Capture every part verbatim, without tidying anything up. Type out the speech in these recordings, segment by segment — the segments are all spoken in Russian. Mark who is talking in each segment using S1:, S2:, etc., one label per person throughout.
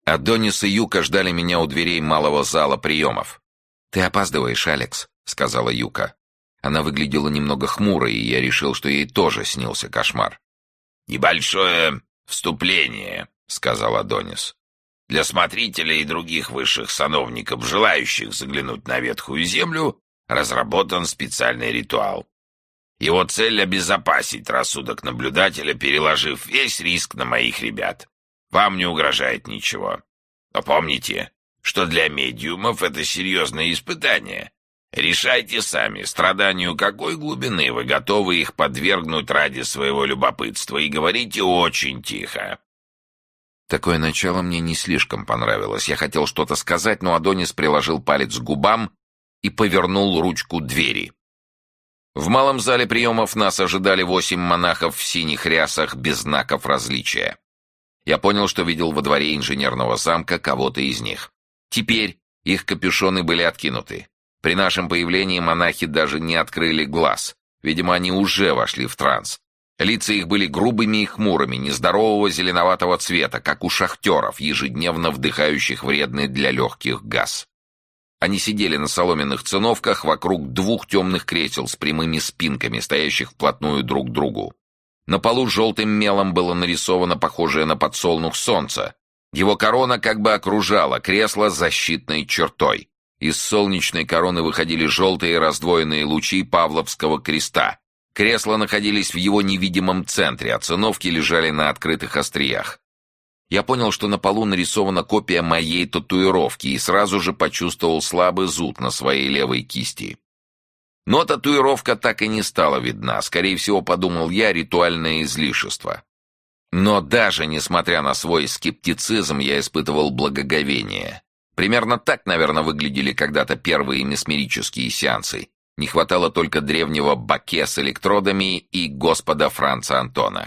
S1: Адонис и Юка ждали меня у дверей малого зала приемов. «Ты опаздываешь, Алекс», — сказала Юка. Она выглядела немного хмурой, и я решил, что ей тоже снился кошмар.
S2: «Небольшое вступление», — сказал Адонис. «Для смотрителей и других высших сановников, желающих заглянуть на ветхую землю, разработан специальный ритуал. Его цель — обезопасить рассудок наблюдателя, переложив весь риск на моих ребят. Вам не угрожает ничего. Но помните, что для медиумов это серьезное испытание. Решайте сами, страданию какой глубины вы готовы их подвергнуть ради своего любопытства, и говорите очень тихо».
S1: Такое начало мне не слишком понравилось. Я хотел что-то сказать, но Адонис приложил палец к губам и повернул ручку двери. В малом зале приемов нас ожидали восемь монахов в синих рясах без знаков различия. Я понял, что видел во дворе инженерного замка кого-то из них. Теперь их капюшоны были откинуты. При нашем появлении монахи даже не открыли глаз. Видимо, они уже вошли в транс. Лица их были грубыми и хмурыми, нездорового зеленоватого цвета, как у шахтеров, ежедневно вдыхающих вредный для легких газ. Они сидели на соломенных циновках вокруг двух темных кресел с прямыми спинками, стоящих вплотную друг к другу. На полу желтым мелом было нарисовано похожее на подсолнух солнце. Его корона как бы окружала кресло защитной чертой. Из солнечной короны выходили желтые раздвоенные лучи Павловского креста. Кресла находились в его невидимом центре, а циновки лежали на открытых остриях. Я понял, что на полу нарисована копия моей татуировки, и сразу же почувствовал слабый зуд на своей левой кисти. Но татуировка так и не стала видна, скорее всего, подумал я, ритуальное излишество. Но даже несмотря на свой скептицизм, я испытывал благоговение. Примерно так, наверное, выглядели когда-то первые месмерические сеансы. Не хватало только древнего баке с электродами и господа Франца Антона.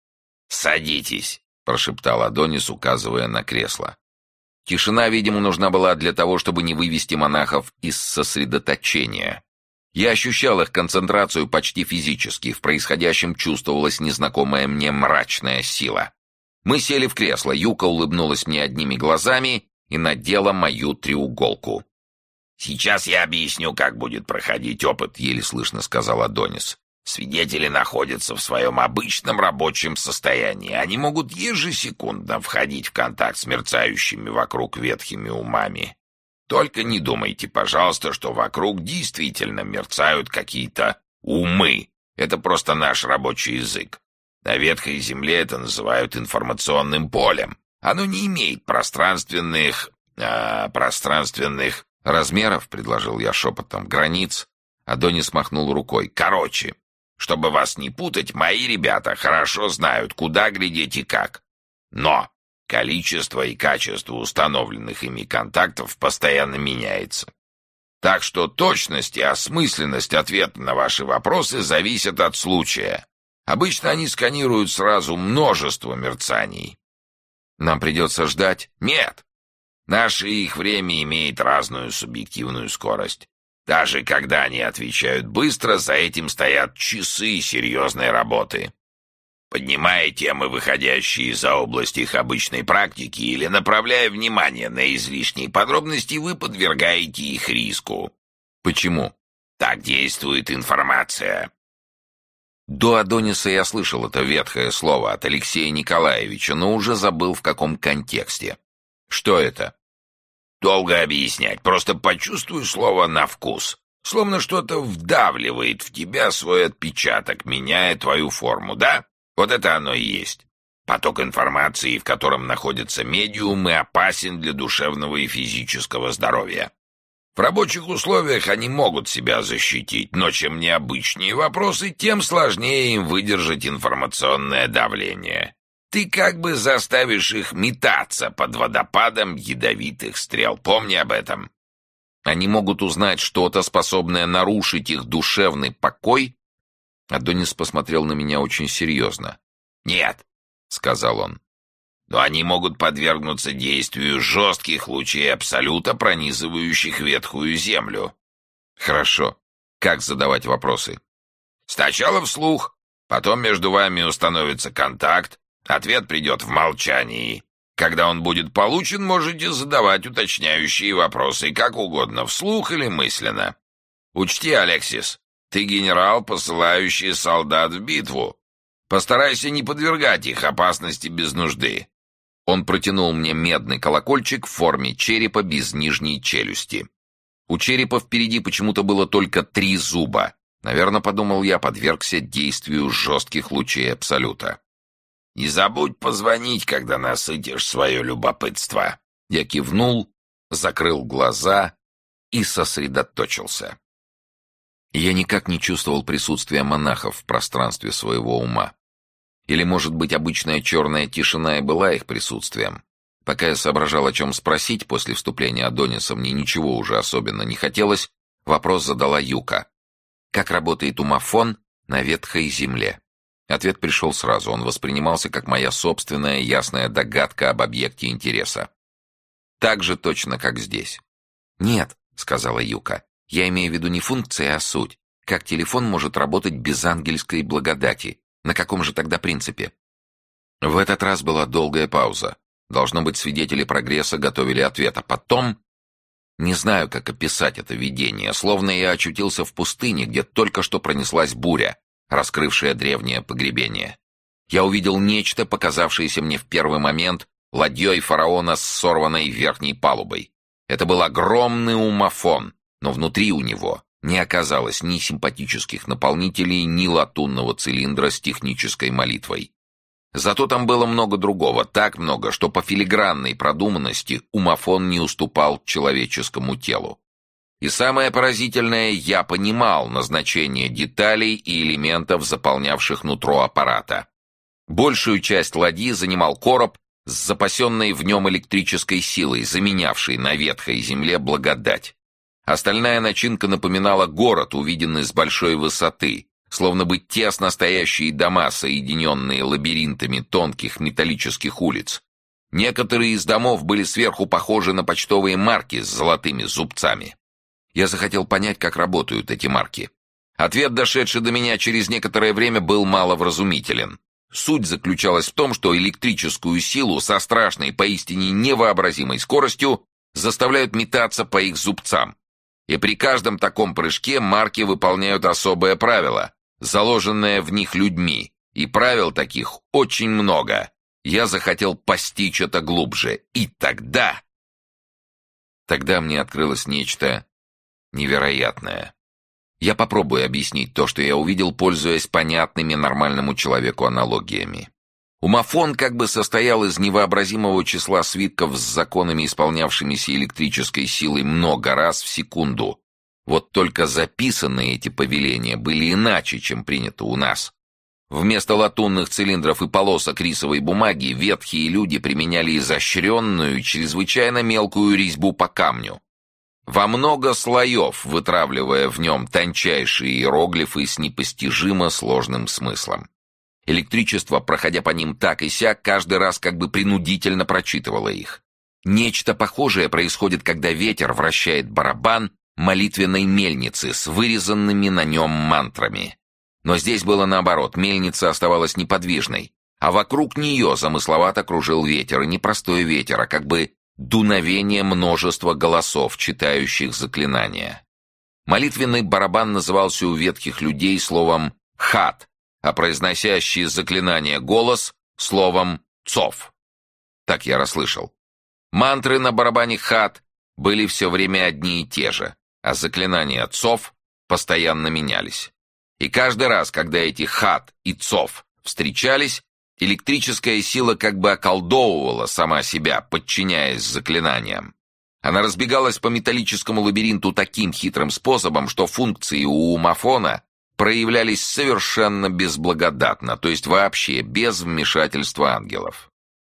S2: «Садитесь», — прошептал
S1: Адонис, указывая на кресло. Тишина, видимо, нужна была для того, чтобы не вывести монахов из сосредоточения. Я ощущал их концентрацию почти физически, в происходящем чувствовалась незнакомая мне мрачная сила. Мы сели в кресло, Юка улыбнулась мне одними глазами и надела мою треуголку.
S2: «Сейчас я объясню, как будет проходить опыт», — еле слышно сказал Адонис. «Свидетели находятся в своем обычном рабочем состоянии. Они могут ежесекундно входить в контакт с мерцающими вокруг ветхими умами. Только не думайте, пожалуйста, что вокруг действительно мерцают какие-то умы. Это просто наш рабочий язык. На ветхой земле это называют информационным полем. Оно не имеет пространственных... А, пространственных...
S1: «Размеров», — предложил я шепотом, — «границ». Адонис махнул рукой.
S2: «Короче, чтобы вас не путать, мои ребята хорошо знают, куда глядеть и как. Но количество и качество установленных ими контактов постоянно меняется. Так что точность и осмысленность ответа на ваши вопросы зависят от случая. Обычно они сканируют сразу множество мерцаний».
S1: «Нам придется ждать?»
S2: «Нет. Наше их время имеет разную субъективную скорость. Даже когда они отвечают быстро, за этим стоят часы серьезной работы. Поднимая темы, выходящие за область их обычной практики, или направляя внимание на излишние подробности, вы подвергаете их риску».
S1: «Почему?»
S2: «Так действует информация».
S1: До Адониса я слышал это ветхое слово от Алексея Николаевича, но уже забыл, в каком контексте. Что это?
S2: Долго объяснять, просто почувствуй слово на вкус. Словно что-то вдавливает в тебя свой отпечаток, меняя твою форму, да? Вот это оно и есть. Поток информации, в котором находятся медиумы, опасен для душевного и физического здоровья. В рабочих условиях они могут себя защитить, но чем необычнее вопросы, тем сложнее им выдержать информационное давление. Ты как бы заставишь их метаться под водопадом ядовитых стрел. Помни об этом.
S1: Они могут узнать что-то, способное нарушить их душевный покой? Адонис посмотрел на меня очень серьезно.
S2: «Нет», — сказал он, — «но они могут подвергнуться действию жестких лучей Абсолюта, пронизывающих ветхую землю».
S1: «Хорошо. Как задавать вопросы?»
S2: «Сначала вслух, потом между вами установится контакт, ответ придет в молчании. Когда он будет получен, можете задавать уточняющие вопросы как угодно, вслух или мысленно. Учти, Алексис, ты генерал, посылающий солдат в битву. Постарайся не подвергать их опасности без нужды». Он протянул мне медный колокольчик в форме черепа без нижней челюсти. У черепа впереди почему-то было только три зуба. Наверное, подумал я, подвергся действию жестких лучей Абсолюта. «Не забудь позвонить, когда насытишь свое любопытство». Я кивнул, закрыл глаза и сосредоточился. Я никак не чувствовал присутствия монахов в пространстве своего ума. Или, может быть, обычная черная тишина и была их присутствием. Пока я соображал, о чем спросить после вступления Адониса, мне ничего уже особенно не хотелось, вопрос задала Юка. «Как работает умафон на ветхой земле?» Ответ пришел сразу, он воспринимался как моя собственная ясная догадка об объекте интереса. Так же точно, как здесь. «Нет», — сказала Юка, — «я имею в виду не функция, а суть. Как телефон может работать без ангельской благодати? На каком же тогда принципе?» В этот раз была долгая пауза. Должно быть, свидетели прогресса готовили ответ, а потом... Не знаю, как описать это видение, словно я очутился в пустыне, где только что пронеслась буря, раскрывшая древнее погребение. Я увидел нечто, показавшееся мне в первый момент ладьей фараона с сорванной верхней палубой. Это был огромный умафон, но внутри у него не оказалось ни симпатических наполнителей, ни латунного цилиндра с технической молитвой. Зато там было много другого, так много, что по филигранной продуманности умафон не уступал человеческому телу. И самое поразительное, я понимал назначение деталей и элементов, заполнявших нутро аппарата. Большую часть ладьи занимал короб с запасенной в нем электрической силой, заменявшей на ветхой земле благодать. Остальная начинка напоминала город, увиденный с большой высоты, словно бы тесно стоящие дома, соединенные лабиринтами тонких металлических улиц. Некоторые из домов были сверху похожи на почтовые марки с золотыми зубцами. Я захотел понять, как работают эти марки. Ответ, дошедший до меня через некоторое время, был маловразумителен. Суть заключалась в том, что электрическую силу со страшной, поистине невообразимой скоростью заставляют метаться по их зубцам. И при каждом таком прыжке марки выполняют особое правило, заложенное в них людьми, и правил таких очень много. Я захотел постичь это глубже, и тогда... Тогда мне открылось нечто невероятное. Я попробую объяснить то, что я увидел, пользуясь понятными нормальному человеку аналогиями. Умафон как бы состоял из невообразимого числа свитков с законами, исполнявшимися электрической силой много раз в секунду. Вот только записанные эти повеления были иначе, чем принято у нас. Вместо латунных цилиндров и полосок рисовой бумаги ветхие люди применяли изощренную, чрезвычайно мелкую резьбу по камню, во много слоев вытравливая в нем тончайшие иероглифы с непостижимо сложным смыслом. Электричество, проходя по ним так и сяк, каждый раз как бы принудительно прочитывало их. Нечто похожее происходит, когда ветер вращает барабан молитвенной мельницы с вырезанными на нем мантрами. Но здесь было наоборот, мельница оставалась неподвижной, а вокруг нее замысловато кружил ветер, и не простой ветер, а как бы дуновение множества голосов, читающих заклинания. Молитвенный барабан назывался у ветхих людей словом «хат», а произносящий заклинание голос — словом «цов». Так я расслышал. Мантры на барабане «хат» были все время одни и те же, а заклинания «цов» постоянно менялись. И каждый раз, когда эти «хат» и «цов» встречались, электрическая сила как бы околдовывала сама себя, подчиняясь заклинаниям. Она разбегалась по металлическому лабиринту таким хитрым способом, что функции у умафона проявлялись совершенно безблагодатно, то есть вообще без вмешательства ангелов.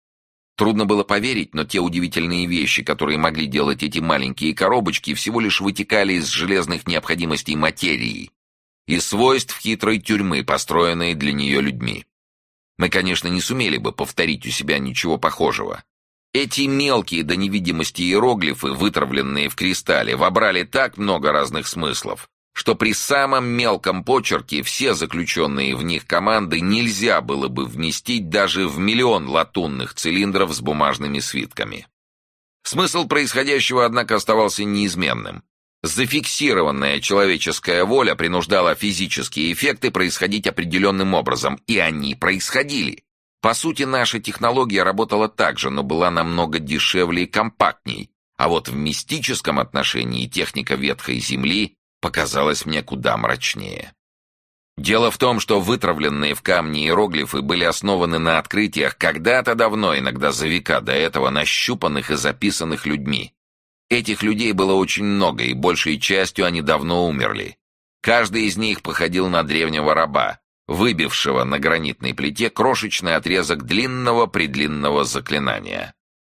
S2: Трудно было поверить, но те удивительные вещи, которые могли делать эти маленькие коробочки, всего лишь вытекали из железных необходимостей материи и свойств хитрой тюрьмы, построенной для нее людьми. Мы, конечно, не сумели бы повторить у себя ничего похожего. Эти мелкие до невидимости иероглифы, вытравленные в кристалле, вобрали так много разных смыслов,
S1: что при самом мелком почерке все заключенные в них команды нельзя было бы вместить даже в миллион латунных цилиндров с бумажными свитками. Смысл происходящего, однако, оставался неизменным. Зафиксированная человеческая воля принуждала физические эффекты происходить определенным образом, и они происходили. По сути, наша технология работала так же, но была намного дешевле и компактней, а вот в мистическом отношении техника ветхой земли показалась мне куда мрачнее. Дело в том, что вытравленные в камне иероглифы были основаны на открытиях когда-то давно, иногда за века до этого, нащупанных и записанных людьми. Этих людей было очень много, и большей частью они давно умерли. Каждый из них походил на древнего раба, выбившего на гранитной плите крошечный отрезок длинного-предлинного заклинания.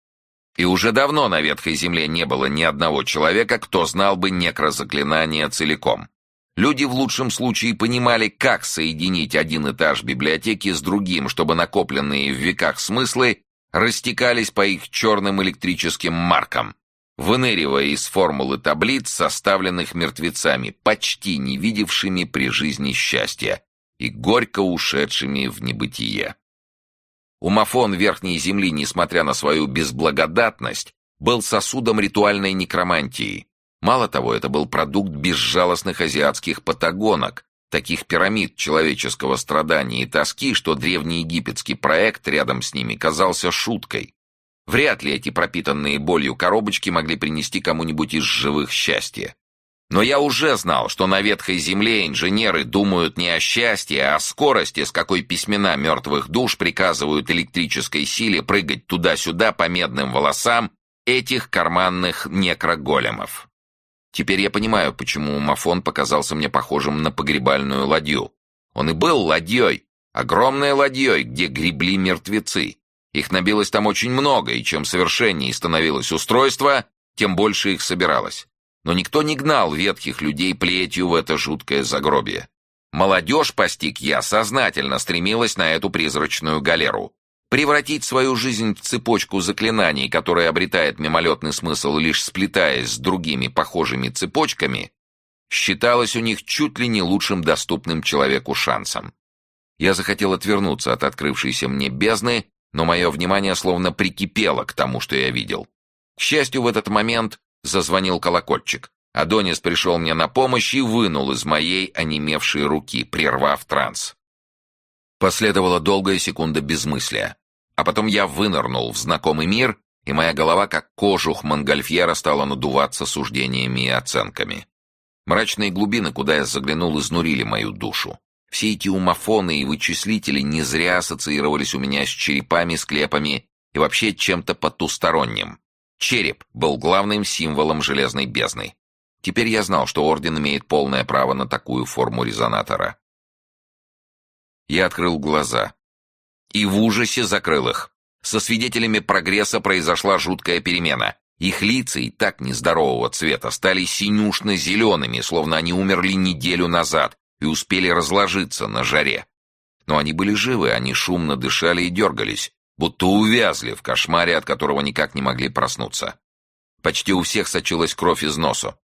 S1: И уже давно на ветхой земле не было ни одного человека, кто знал бы некрозаклинание целиком. Люди в лучшем случае понимали, как соединить один этаж библиотеки с другим, чтобы накопленные в веках смыслы растекались по их черным электрическим маркам, выныривая из формулы таблиц, составленных мертвецами, почти не видевшими при жизни счастья и горько ушедшими в небытие. Умафон Верхней Земли, несмотря на свою безблагодатность, был сосудом ритуальной некромантии. Мало того, это был продукт безжалостных азиатских патагонок, таких пирамид человеческого страдания и тоски, что древнеегипетский проект рядом с ними казался шуткой. Вряд ли эти пропитанные болью коробочки могли принести кому-нибудь из живых счастье. Но я уже знал, что на ветхой земле инженеры думают не о счастье, а о скорости, с какой письмена мертвых душ приказывают электрической силе прыгать туда-сюда по медным волосам этих карманных некроголемов. Теперь я понимаю, почему Умафон показался мне похожим на погребальную ладью. Он и был ладьей, огромной ладьей, где гребли мертвецы. Их набилось там очень много, и чем совершеннее становилось устройство, тем больше их собиралось. Но никто не гнал ветхих людей плетью в это жуткое загробие. Молодежь, постиг я, сознательно стремилась на эту призрачную галеру. Превратить свою жизнь в цепочку заклинаний, которая обретает мимолетный смысл, лишь сплетаясь с другими похожими цепочками, считалось у них чуть ли не лучшим доступным человеку шансом. Я захотел отвернуться от открывшейся мне бездны, но мое внимание словно прикипело к тому, что я видел. К счастью, в этот момент зазвонил колокольчик. Адонис пришел мне на помощь и вынул из моей онемевшей руки, прервав транс. Последовала долгая секунда безмыслия. А потом я вынырнул в знакомый мир, и моя голова, как кожух Монгольфьера, стала надуваться суждениями и оценками. Мрачные глубины, куда я заглянул, изнурили мою душу. Все эти умафоны и вычислители не зря ассоциировались у меня с черепами, склепами и вообще чем-то потусторонним. Череп был главным символом железной бездны. Теперь я знал, что Орден имеет полное право на такую форму резонатора. Я открыл глаза и в ужасе закрыл их. Со свидетелями прогресса произошла жуткая перемена. Их лица, и так нездорового цвета, стали синюшно-зелеными, словно они умерли неделю назад и успели разложиться на жаре. Но они были живы, они шумно дышали и дергались, будто увязли в кошмаре, от которого никак не могли проснуться. Почти у всех сочилась кровь из носу.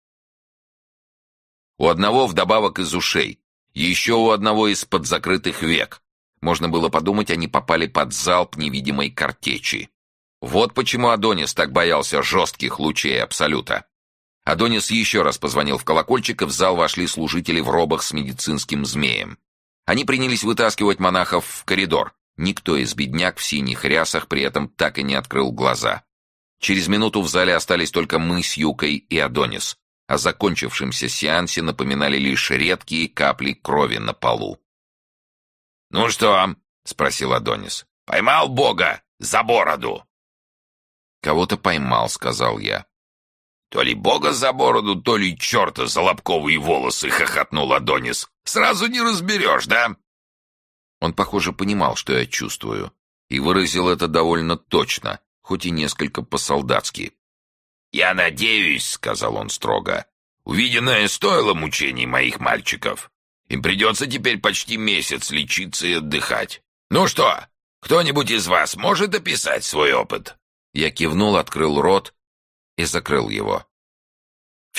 S1: У одного вдобавок из ушей, еще у одного из-под закрытых век. Можно было подумать, они попали под залп невидимой картечи. Вот почему Адонис так боялся жестких лучей Абсолюта. Адонис еще раз позвонил в колокольчик, и в зал вошли служители в робах с медицинским змеем. Они принялись вытаскивать монахов в коридор. Никто из бедняк в синих рясах при этом так и не открыл глаза. Через минуту в зале остались только мы с Юкой и Адонис. О закончившемся сеансе напоминали лишь редкие капли крови на полу.
S2: «Ну что?» — спросил Адонис. «Поймал Бога за бороду?»
S1: «Кого-то поймал», — сказал я.
S2: «То ли Бога за бороду, то ли черта за лобковые волосы», — хохотнул Адонис. «Сразу не разберешь, да?»
S1: Он, похоже, понимал, что я чувствую, и выразил это довольно точно, хоть и несколько по-солдатски.
S2: «Я надеюсь», — сказал он строго, — «увиденное стоило мучений моих мальчиков. Им придется теперь почти месяц лечиться и отдыхать. Ну что, кто-нибудь из вас может описать свой опыт?»
S1: Я кивнул, открыл рот и закрыл его.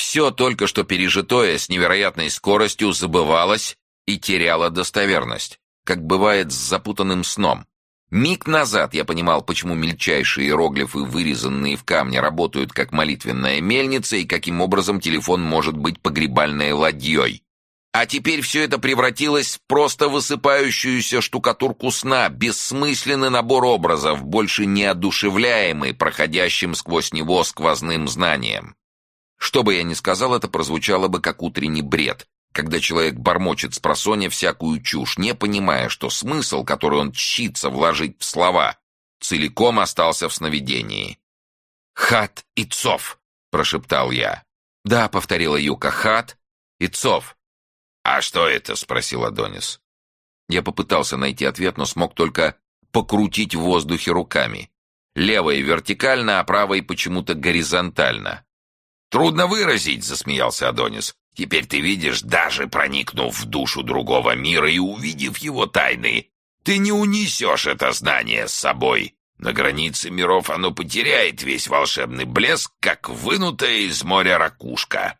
S1: Все только что пережитое с невероятной скоростью забывалось и теряло достоверность, как бывает с запутанным сном. Миг назад я понимал, почему мельчайшие иероглифы, вырезанные в камне, работают как молитвенная мельница и каким образом телефон может быть погребальной ладьей. А теперь все это превратилось в просто высыпающуюся штукатурку сна, бессмысленный набор образов, больше неодушевляемый проходящим сквозь него сквозным знанием. Что бы я ни сказал, это прозвучало бы как утренний бред, когда человек бормочет спросонья всякую чушь, не понимая, что смысл, который он тщится вложить в слова, целиком остался в сновидении. «Хат и цов», — прошептал я. «Да», — повторила Юка, — «хат и цов».
S2: «А что это?» — спросил Адонис.
S1: Я попытался найти ответ, но смог только покрутить в воздухе руками. Левой вертикально, а правой почему-то горизонтально.
S2: «Трудно выразить», — засмеялся Адонис. «Теперь ты видишь, даже проникнув в душу другого мира и увидев его тайны, ты не унесешь это знание с собой. На границе миров оно потеряет весь волшебный блеск, как вынутая из моря ракушка».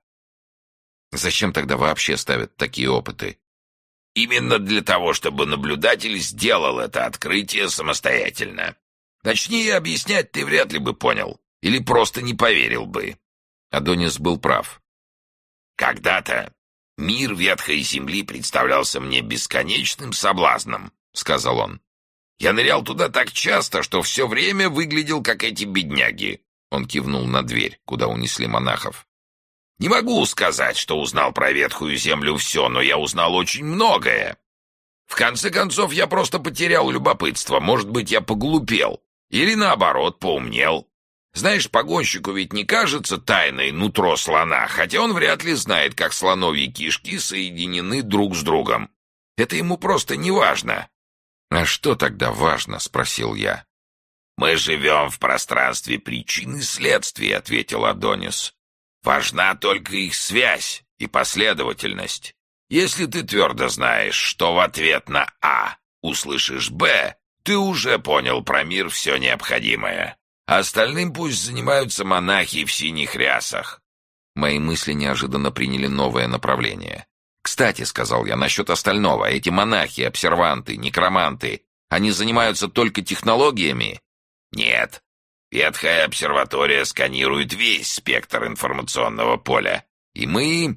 S1: Зачем тогда вообще ставят такие опыты?
S2: Именно для того, чтобы наблюдатель сделал это открытие самостоятельно. Начни объяснять, ты вряд ли бы понял. Или просто не поверил бы.
S1: Адонис был прав.
S2: «Когда-то мир ветхой земли представлялся мне бесконечным соблазном», — сказал он. «Я нырял туда так часто, что все время выглядел, как эти бедняги».
S1: Он кивнул на дверь, куда унесли монахов.
S2: «Не могу сказать, что узнал про ветхую землю все, но я узнал очень многое. В конце концов, я просто потерял любопытство. Может быть, я поглупел. Или, наоборот, поумнел. Знаешь, погонщику ведь не кажется тайной нутро слона, хотя он вряд ли знает, как слоновьи кишки соединены друг с другом. Это ему просто не важно».
S1: «А что тогда важно?» — спросил я.
S2: «Мы живем в пространстве причин и следствий», — ответил Адонис. «Важна только их связь и последовательность. Если ты твердо знаешь, что в ответ на А услышишь Б, ты уже понял про мир все необходимое. Остальным пусть занимаются монахи в синих рясах».
S1: Мои мысли неожиданно приняли новое направление. «Кстати», — сказал я, — «насчет остального. Эти монахи, обсерванты, некроманты, они занимаются только технологиями?»
S2: «Нет. Ветхая обсерватория сканирует весь спектр информационного поля, и мы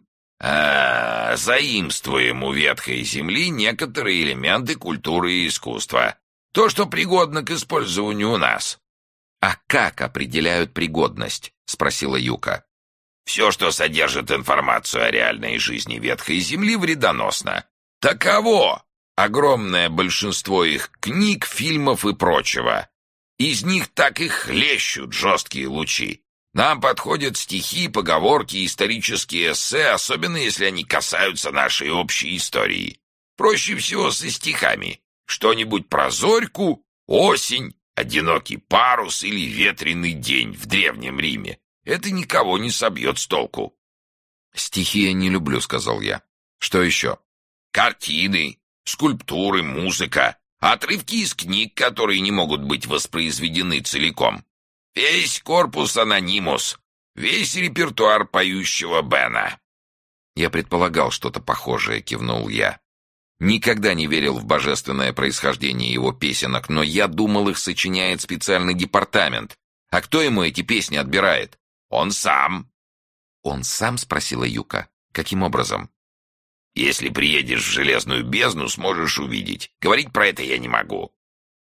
S2: а, заимствуем у ветхой земли некоторые элементы культуры и искусства. То, что пригодно к использованию у нас».
S1: «А как определяют пригодность?» — спросила Юка.
S2: «Все, что содержит информацию о реальной жизни ветхой земли, вредоносно. Таково огромное большинство их книг, фильмов и прочего. Из них так и хлещут жесткие лучи. Нам подходят стихи, поговорки, исторические эссе, особенно если они касаются нашей общей истории. Проще всего со стихами. Что-нибудь про зорьку, осень, одинокий парус или ветреный день в Древнем Риме. Это никого не собьет с толку».
S1: «Стихи я не люблю», — сказал я. «Что еще?»
S2: «Картины, скульптуры, музыка, отрывки из книг, которые не могут быть воспроизведены целиком. Весь корпус анонимус, весь репертуар поющего Бена».
S1: «Я предполагал что-то похожее», — кивнул я. Никогда не верил в божественное происхождение его песенок, но я думал, их сочиняет специальный департамент. А кто ему эти песни отбирает?
S2: «Он сам».
S1: «Он сам?» — спросила Юка. «Каким образом?»
S2: «Если приедешь в Железную бездну, сможешь увидеть. Говорить про это я не могу».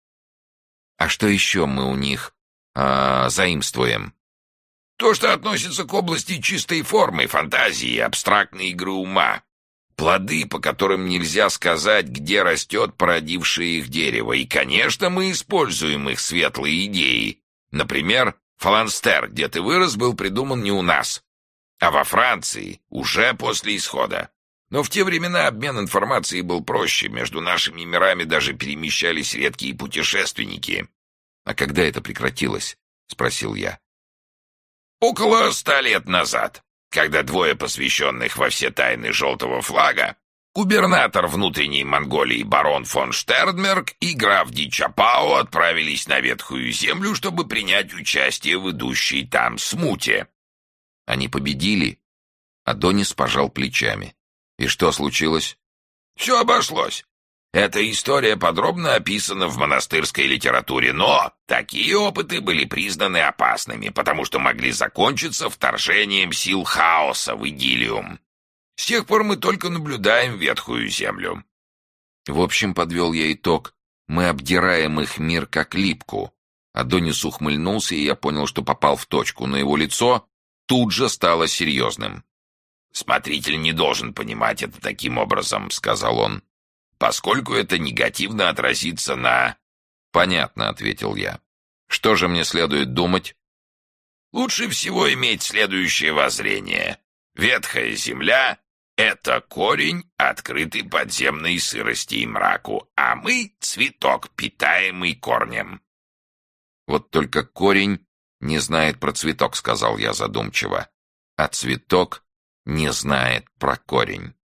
S1: «А что еще мы у них а, заимствуем?»
S2: «То, что относится к области чистой формы, фантазии, абстрактной игры ума. Плоды, по которым нельзя сказать, где растет породившее их дерево. И, конечно, мы используем их светлые идеи. Например, фаланстер, где ты вырос, был придуман не у нас, а во Франции, уже после исхода. Но в те времена обмен информацией был проще, между нашими мирами даже перемещались редкие путешественники».
S1: «А когда это прекратилось?» — спросил я.
S2: «Около ста лет назад, когда двое посвященных во все тайны желтого флага, губернатор внутренней Монголии барон фон Штернберг и граф Ди Чапао, отправились на Ветхую Землю, чтобы принять участие в идущей там смуте».
S1: «Они победили?» Адонис пожал плечами. «И что случилось?»
S2: «Все обошлось. Эта история подробно описана в монастырской литературе, но такие опыты были признаны опасными, потому что могли закончиться вторжением сил хаоса в Идиллиум. С тех пор мы только наблюдаем ветхую землю».
S1: В общем, подвел я итог, мы обдираем их мир как липку. Адонис ухмыльнулся, и я понял, что попал в точку, но его лицо тут же стало серьезным.
S2: «Смотритель не должен понимать это таким образом», — сказал он, «поскольку это негативно отразится на...»
S1: «Понятно», — ответил я. «Что же мне следует думать?»
S2: «Лучше всего иметь следующее воззрение. Ветхая земля — это корень, открытый подземной сырости и мраку, а мы — цветок, питаемый корнем».
S1: «Вот только корень не знает про цветок», — сказал я задумчиво, «а цветок не знает про корень».